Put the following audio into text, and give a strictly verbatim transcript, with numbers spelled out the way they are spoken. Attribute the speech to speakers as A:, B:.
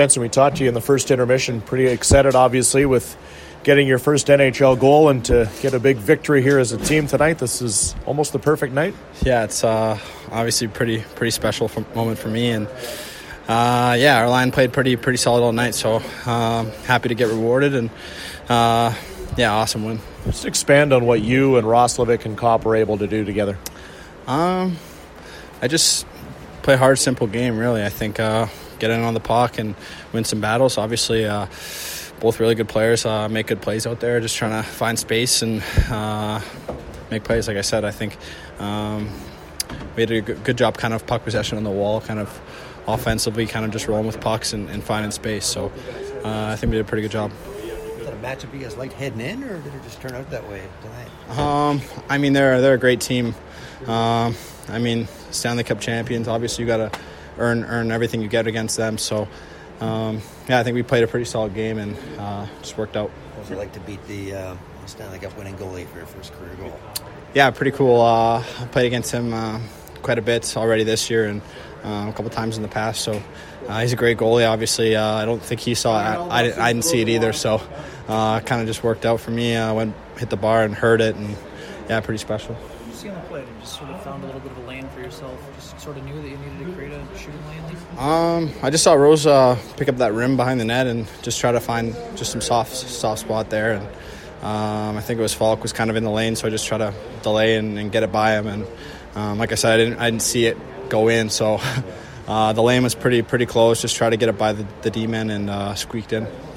A: We talked to you in the first intermission. Pretty excited, obviously, with getting your first N H L goal and to get a big victory here as a team tonight. This is almost the perfect night.
B: Yeah, it's uh, obviously pretty pretty special for, moment for me, and uh, yeah, our line played pretty pretty solid all night. So um, happy to get rewarded, and uh, yeah, awesome win.
A: Just expand on what you and Roslovic and Kopp were able to do together.
B: Um, I just play a hard, simple game. Really, I think uh, get in on the puck and win some battles. Obviously. Uh, Both really good players, uh, make good plays out there, just trying to find space and uh, make plays. Like I said, I think um, we had a good, good job kind of puck possession on the wall, kind of offensively, kind of just rolling with pucks and, and finding space. So uh, I think we did a pretty good job.
C: Was that a matchup you guys liked heading in, or did it just turn out that way tonight?
B: Um, I mean, they're, they're a great team. Um, I mean, Stanley Cup champions, obviously you got to earn, earn everything you get against them. So Um, yeah, I think we played a pretty solid game and uh, just worked out.
C: What was it like to beat the uh, Stanley Cup winning goalie for your first career goal?
B: Yeah, pretty cool. Uh, I played against him uh, quite a bit already this year and uh, a couple times in the past. So uh, he's a great goalie. Obviously, uh, I don't think he saw it. I, I, I didn't see it either. So uh, it kind of just worked out for me. I went hit the bar and heard it, and yeah, pretty special.
D: You see on the play, you just sort of found a little bit of a lane for yourself. Just sort of knew that you needed to create a shooting lane.
B: Um, I just saw Rose uh, pick up that rim behind the net and just try to find just some soft soft spot there. And um, I think it was Falk was kind of in the lane, so I just try to delay and, and get it by him. And um, like I said, I didn't I didn't see it go in, so uh, the lane was pretty pretty close. Just try to get it by the, the D-man and uh, squeaked in.